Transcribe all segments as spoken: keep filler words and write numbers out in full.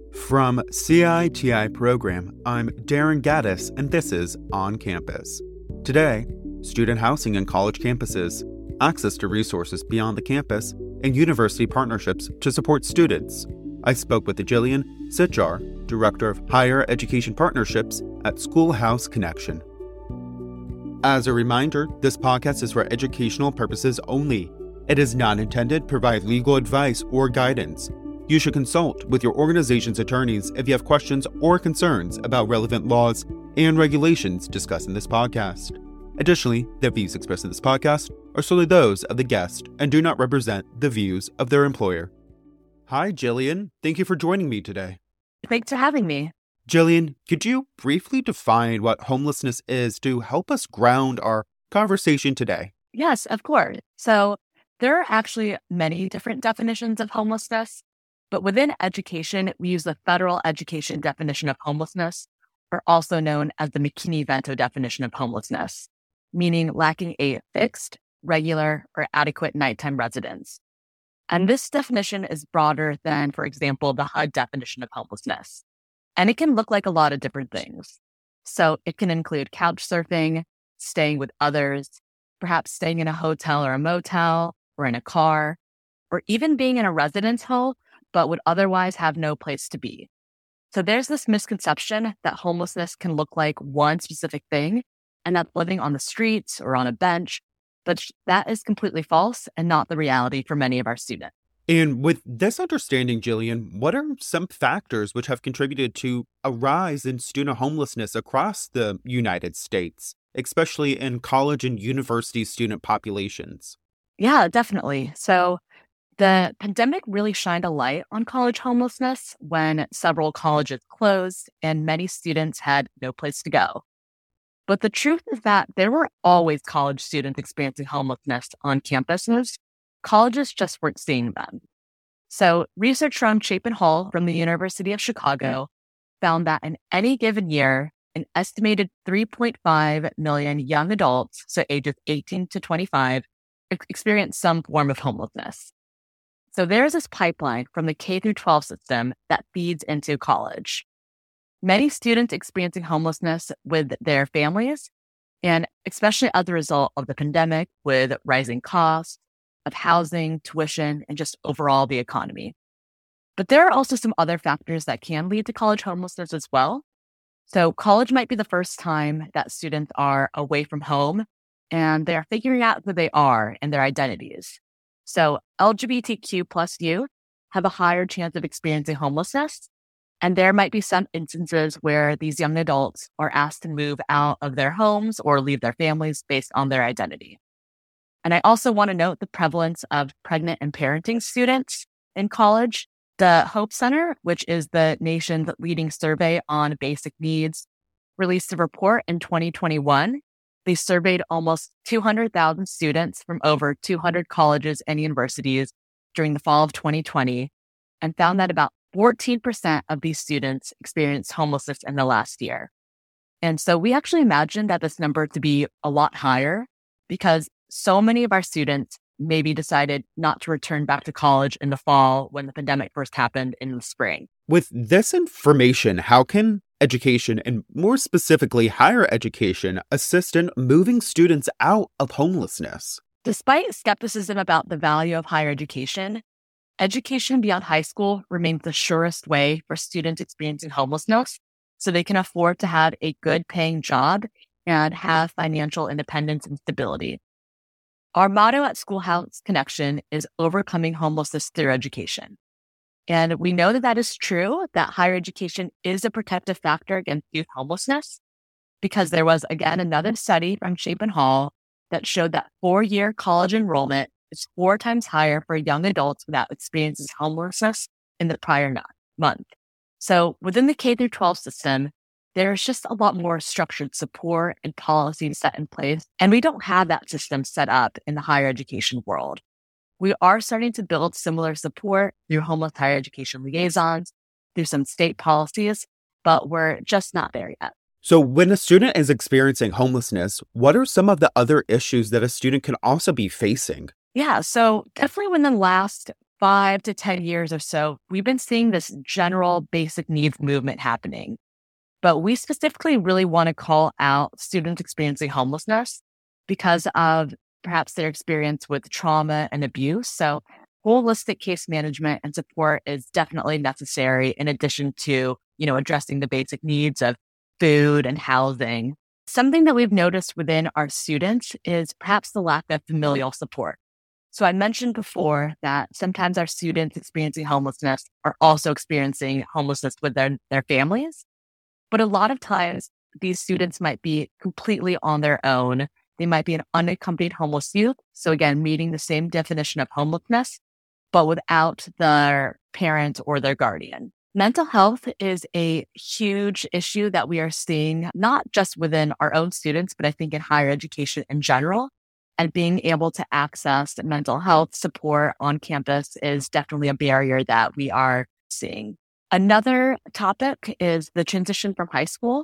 From C I T I Program, I'm Darren Gaddis, and this is On Campus. Today, student housing in college campuses, access to resources beyond the campus, and university partnerships to support students. I spoke with Jillian Sitjar, Director of Higher Education Partnerships at Schoolhouse Connection. As a reminder, this podcast is for educational purposes only. It is not intended to provide legal advice or guidance. You should consult with your organization's attorneys if you have questions or concerns about relevant laws and regulations discussed in this podcast. Additionally, the views expressed in this podcast are solely those of the guest and do not represent the views of their employer. Hi, Jillian. Thank you for joining me today. Thanks for having me. Jillian, could you briefly define what homelessness is to help us ground our conversation today? Yes, of course. So there are actually many different definitions of homelessness. But within education, we use the federal education definition of homelessness, or also known as the McKinney-Vento definition of homelessness, meaning lacking a fixed, regular, or adequate nighttime residence. And this definition is broader than, for example, the H U D definition of homelessness. And it can look like a lot of different things. So it can include couch surfing, staying with others, perhaps staying in a hotel or a motel, or in a car, or even being in a residence hall but would otherwise have no place to be. So there's this misconception that homelessness can look like one specific thing, and that's living on the streets or on a bench, but that is completely false and not the reality for many of our students. And with this understanding, Jillian, what are some factors which have contributed to a rise in student homelessness across the United States, especially in college and university student populations? Yeah, definitely. So the pandemic really shined a light on college homelessness when several colleges closed and many students had no place to go. But the truth is that there were always college students experiencing homelessness on campuses. Colleges just weren't seeing them. So research from Chapin Hall from the University of Chicago found that in any given year, an estimated three point five million young adults, so ages eighteen to twenty-five, experience some form of homelessness. So there's this pipeline from the K through twelve system that feeds into college. Many students experiencing homelessness with their families, and especially as a result of the pandemic with rising costs of housing, tuition, and just overall the economy. But there are also some other factors that can lead to college homelessness as well. So college might be the first time that students are away from home and they are figuring out who they are and their identities. So L G B T Q plus youth have a higher chance of experiencing homelessness. And there might be some instances where these young adults are asked to move out of their homes or leave their families based on their identity. And I also want to note the prevalence of pregnant and parenting students in college. The Hope Center, which is the nation's leading survey on basic needs, released a report in twenty twenty-one. They surveyed almost two hundred thousand students from over two hundred colleges and universities during the fall of twenty twenty and found that about fourteen percent of these students experienced homelessness in the last year. And so we actually imagined that this number to be a lot higher because so many of our students maybe decided not to return back to college in the fall when the pandemic first happened in the spring. With this information, how can education, and more specifically higher education, assist in moving students out of homelessness? Despite skepticism about the value of higher education, education beyond high school remains the surest way for students experiencing homelessness so they can afford to have a good paying job and have financial independence and stability. Our motto at Schoolhouse Connection is overcoming homelessness through education. And we know that that is true, that higher education is a protective factor against youth homelessness, because there was, again, another study from Chapin Hall that showed that four-year college enrollment is four times higher for young adults without experiences homelessness in the prior no- month. So within the K through twelve system, there's just a lot more structured support and policies set in place, and we don't have that system set up in the higher education world. We are starting to build similar support through homeless higher education liaisons, through some state policies, but we're just not there yet. So when a student is experiencing homelessness, what are some of the other issues that a student can also be facing? Yeah, so definitely within the last five to ten years or so, we've been seeing this general basic needs movement happening. But we specifically really want to call out students experiencing homelessness because of perhaps their experience with trauma and abuse. So holistic case management and support is definitely necessary in addition to, you know, addressing the basic needs of food and housing. Something that we've noticed within our students is perhaps the lack of familial support. So I mentioned before that sometimes our students experiencing homelessness are also experiencing homelessness with their, their families. But a lot of times these students might be completely on their own. They might be an unaccompanied homeless youth. So again, meeting the same definition of homelessness, but without their parent or their guardian. Mental health is a huge issue that we are seeing, not just within our own students, but I think in higher education in general. And being able to access mental health support on campus is definitely a barrier that we are seeing. Another topic is the transition from high school.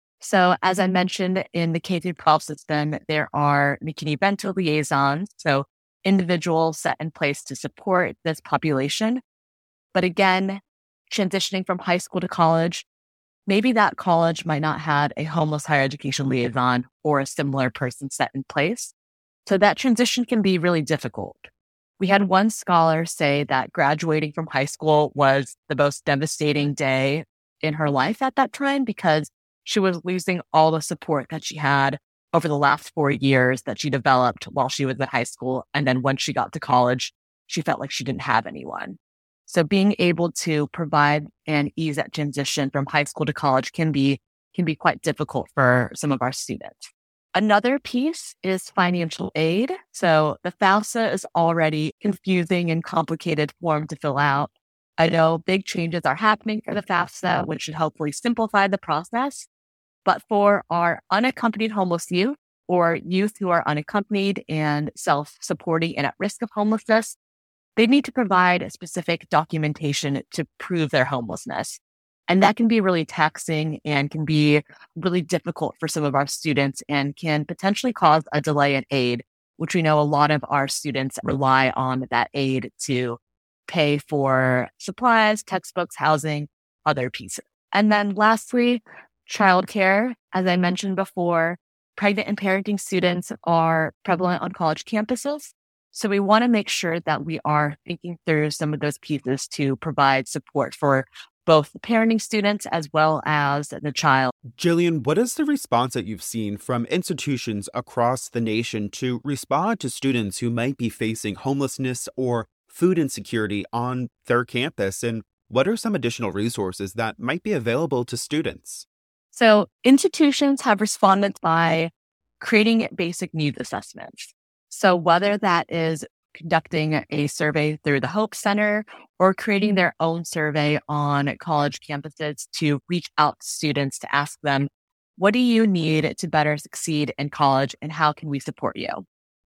So as I mentioned, in the K through twelve system, there are McKinney-Vento liaisons, so individuals set in place to support this population. But again, transitioning from high school to college, maybe that college might not have a homeless higher education liaison or a similar person set in place. So that transition can be really difficult. We had one scholar say that graduating from high school was the most devastating day in her life at that time because she was losing all the support that she had over the last four years that she developed while she was in high school. And then when she got to college, she felt like she didn't have anyone. So being able to provide and ease that transition from high school to college can be, can be quite difficult for some of our students. Another piece is financial aid. So the FAFSA is already confusing and complicated form to fill out. I know big changes are happening for the FAFSA, which should hopefully simplify the process. But for our unaccompanied homeless youth or youth who are unaccompanied and self-supporting and at risk of homelessness, they need to provide specific documentation to prove their homelessness. And that can be really taxing and can be really difficult for some of our students and can potentially cause a delay in aid, which we know a lot of our students rely on that aid to pay for supplies, textbooks, housing, other pieces. And then lastly, childcare. As I mentioned before, pregnant and parenting students are prevalent on college campuses. So we want to make sure that we are thinking through some of those pieces to provide support for both the parenting students as well as the child. Jillian, what is the response that you've seen from institutions across the nation to respond to students who might be facing homelessness or food insecurity on their campus? And what are some additional resources that might be available to students? So institutions have responded by creating basic needs assessments. So whether that is conducting a survey through the Hope Center or creating their own survey on college campuses to reach out to students to ask them, what do you need to better succeed in college and how can we support you?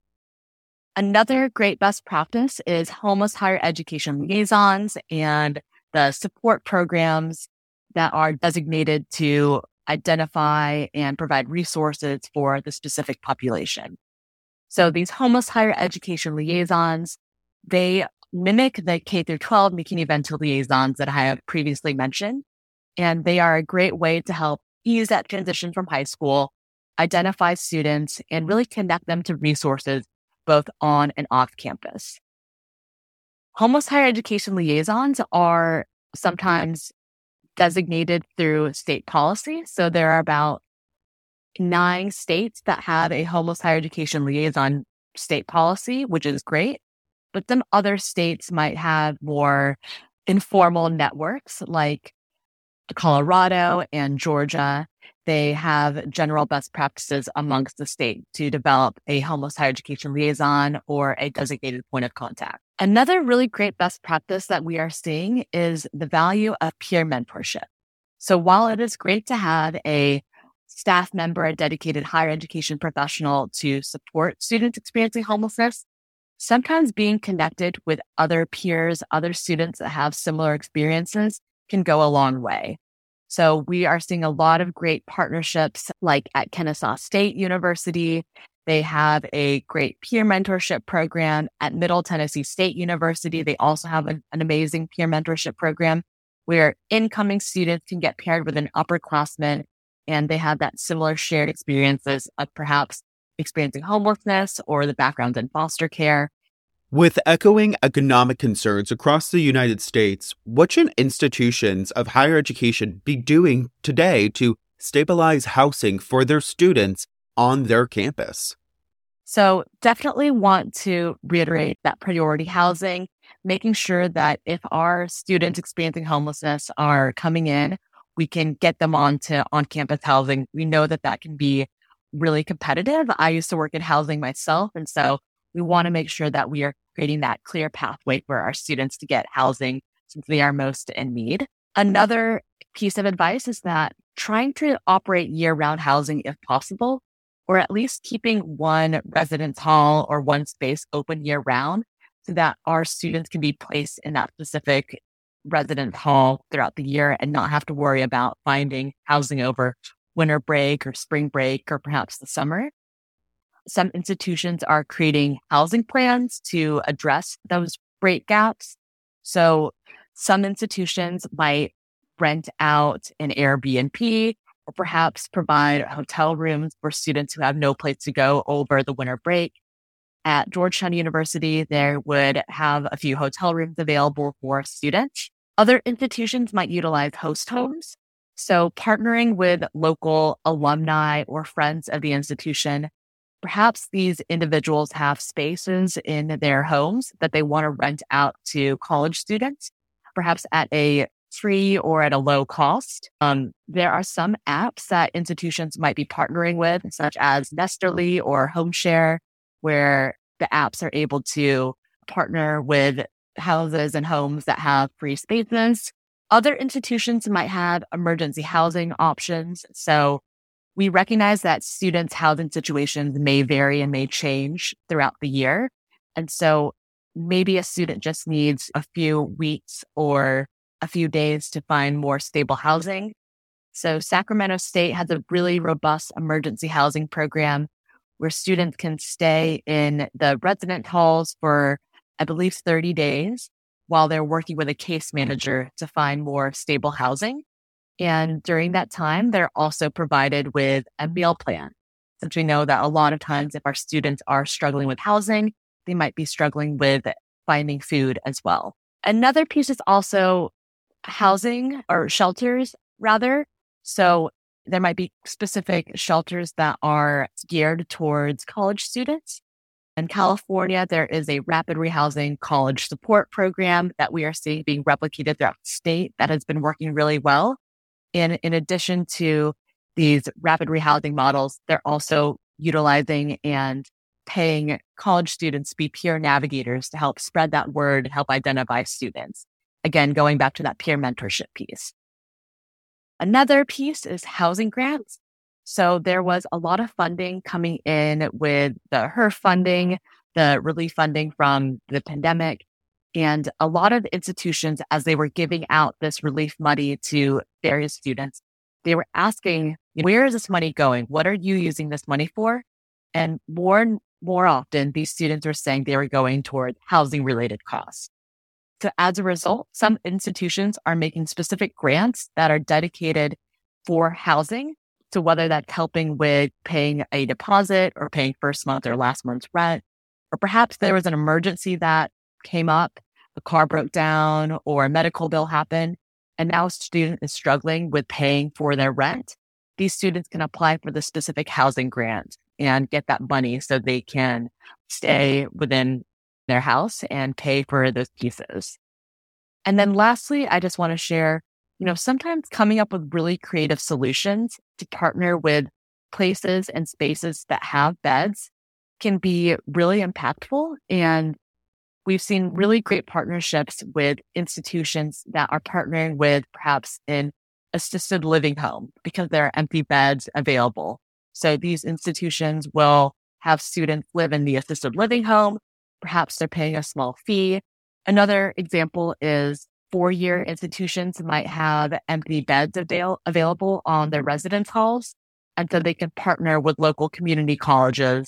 Another great best practice is homeless higher education liaisons and the support programs that are designated to identify and provide resources for the specific population. So these homeless higher education liaisons, they mimic the K through twelve McKinney-Vento liaisons that I have previously mentioned. And they are a great way to help ease that transition from high school, identify students, and really connect them to resources both on and off campus. Homeless higher education liaisons are sometimes designated through state policy. So there are about nine states that have a homeless higher education liaison state policy, which is great. But some other states might have more informal networks like Colorado and Georgia. They have general best practices amongst the state to develop a homeless higher education liaison or a designated point of contact. Another really great best practice that we are seeing is the value of peer mentorship. So while it is great to have a staff member, a dedicated higher education professional to support students experiencing homelessness, sometimes being connected with other peers, other students that have similar experiences can go a long way. So we are seeing a lot of great partnerships like at Kennesaw State University. They have a great peer mentorship program at Middle Tennessee State University. They also have an, an amazing peer mentorship program where incoming students can get paired with an upperclassman, and they have that similar shared experiences of perhaps experiencing homelessness or the background in foster care. With echoing economic concerns across the United States, what should institutions of higher education be doing today to stabilize housing for their students on their campus? So definitely want to reiterate that priority housing, making sure that if our students experiencing homelessness are coming in, we can get them onto on-campus housing. We know that that can be really competitive. I used to work in housing myself, and so we want to make sure that we are creating that clear pathway for our students to get housing since they are most in need. Another piece of advice is that trying to operate year-round housing if possible, or at least keeping one residence hall or one space open year-round so that our students can be placed in that specific residence hall throughout the year and not have to worry about finding housing over winter break or spring break or perhaps the summer. Some institutions are creating housing plans to address those rate gaps. So some institutions might rent out an Airbnb or perhaps provide hotel rooms for students who have no place to go over the winter break. At Georgetown University, they would have a few hotel rooms available for students. Other institutions might utilize host homes. So partnering with local alumni or friends of the institution, perhaps these individuals have spaces in their homes that they want to rent out to college students, perhaps at a free or at a low cost. Um, there are some apps that institutions might be partnering with, such as Nesterly or HomeShare, where the apps are able to partner with houses and homes that have free spaces. Other institutions might have emergency housing options. So we recognize that students' housing situations may vary and may change throughout the year. And so maybe a student just needs a few weeks or a few days to find more stable housing. So Sacramento State has a really robust emergency housing program where students can stay in the resident halls for, I believe, thirty days while they're working with a case manager to find more stable housing. And during that time, they're also provided with a meal plan, since we know that a lot of times if our students are struggling with housing, they might be struggling with finding food as well. Another piece is also housing or shelters, rather. So there might be specific shelters that are geared towards college students. In California, there is a rapid rehousing college support program that we are seeing being replicated throughout the state that has been working really well. And in addition to these rapid rehousing models, they're also utilizing and paying college students to be peer navigators to help spread that word and help identify students. Again, going back to that peer mentorship piece. Another piece is housing grants. So there was a lot of funding coming in with the H E R F funding, the relief funding from the pandemic. And a lot of institutions, as they were giving out this relief money to various students, they were asking, where is this money going? What are you using this money for? And more and more often, these students are saying they were going toward housing-related costs. So as a result, some institutions are making specific grants that are dedicated for housing. So whether that's helping with paying a deposit or paying first month or last month's rent, or perhaps there was an emergency that came up, a car broke down or a medical bill happened, and now a student is struggling with paying for their rent, these students can apply for the specific housing grant and get that money so they can stay within their house and pay for those pieces. And then lastly, I just want to share, you know, sometimes coming up with really creative solutions to partner with places and spaces that have beds can be really impactful. And we've seen really great partnerships with institutions that are partnering with perhaps an assisted living home because there are empty beds available. So these institutions will have students live in the assisted living home. Perhaps they're paying a small fee. Another example is four-year institutions might have empty beds avail- available on their residence halls. And so they can partner with local community colleges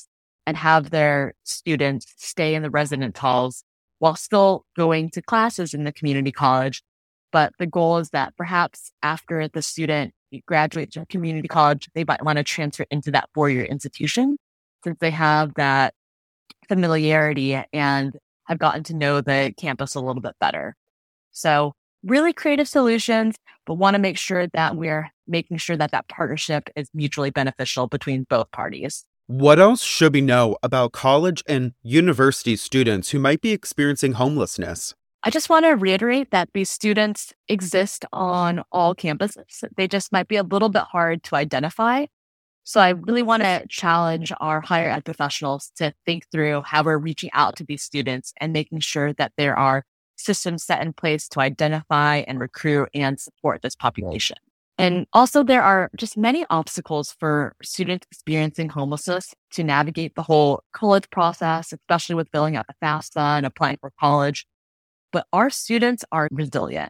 and have their students stay in the residence halls while still going to classes in the community college. But the goal is that perhaps after the student graduates from community college, they might want to transfer into that four-year institution since they have that familiarity and have gotten to know the campus a little bit better. So really creative solutions, but want to make sure that we're making sure that that partnership is mutually beneficial between both parties. What else should we know about college and university students who might be experiencing homelessness? I just want to reiterate that these students exist on all campuses. They just might be a little bit hard to identify. So I really want to challenge our higher ed professionals to think through how we're reaching out to these students and making sure that there are systems set in place to identify and recruit and support this population. And also, there are just many obstacles for students experiencing homelessness to navigate the whole college process, especially with filling out the FAFSA and applying for college. But our students are resilient.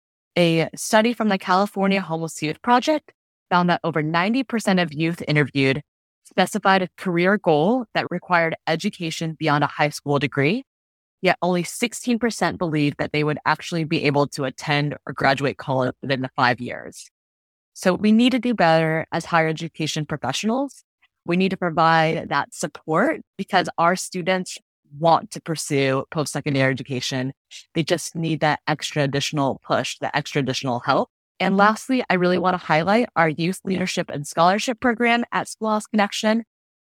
A study from the California Homeless Youth Project found that over ninety percent of youth interviewed specified a career goal that required education beyond a high school degree, yet only sixteen percent believed that they would actually be able to attend or graduate college within the five years. So we need to do better as higher education professionals. We need to provide that support because our students want to pursue post-secondary education. They just need that extra additional push, that extra additional help. And lastly, I really want to highlight our Youth Leadership and Scholarship Program at Schoolhouse Connection.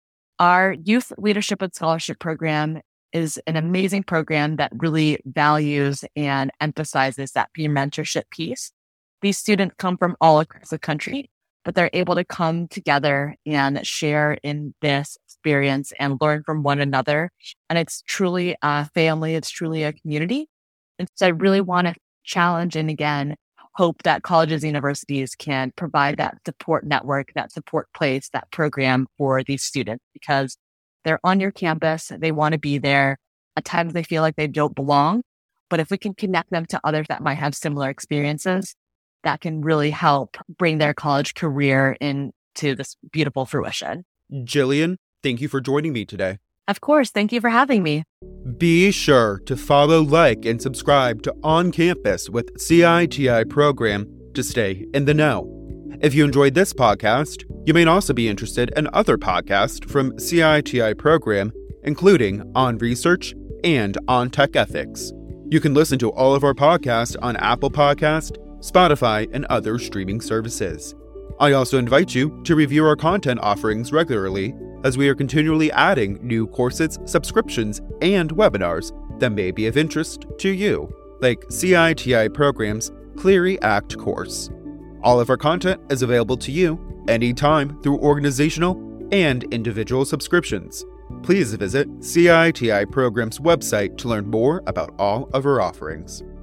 Our Youth Leadership and Scholarship Program is an amazing program that really values and emphasizes that peer mentorship piece. These students come from all across the country, but they're able to come together and share in this experience and learn from one another. And it's truly a family. It's truly a community. And so I really want to challenge and again, hope that colleges and universities can provide that support network, that support place, that program for these students because they're on your campus. They want to be there. At times they feel like they don't belong. But if we can connect them to others that might have similar experiences, that can really help bring their college career into this beautiful fruition. Jillian, thank you for joining me today. Of course. Thank you for having me. Be sure to follow, like, and subscribe to On Campus with C I T I program to stay in the know. If you enjoyed this podcast, you may also be interested in other podcasts from C I T I program, including On Research and On Tech Ethics. You can listen to all of our podcasts on Apple Podcast, Spotify, and other streaming services. I also invite you to review our content offerings regularly as we are continually adding new courses, subscriptions, and webinars that may be of interest to you, like C I T I Program's Clery Act course. All of our content is available to you anytime through organizational and individual subscriptions. Please visit C I T I Program's website to learn more about all of our offerings.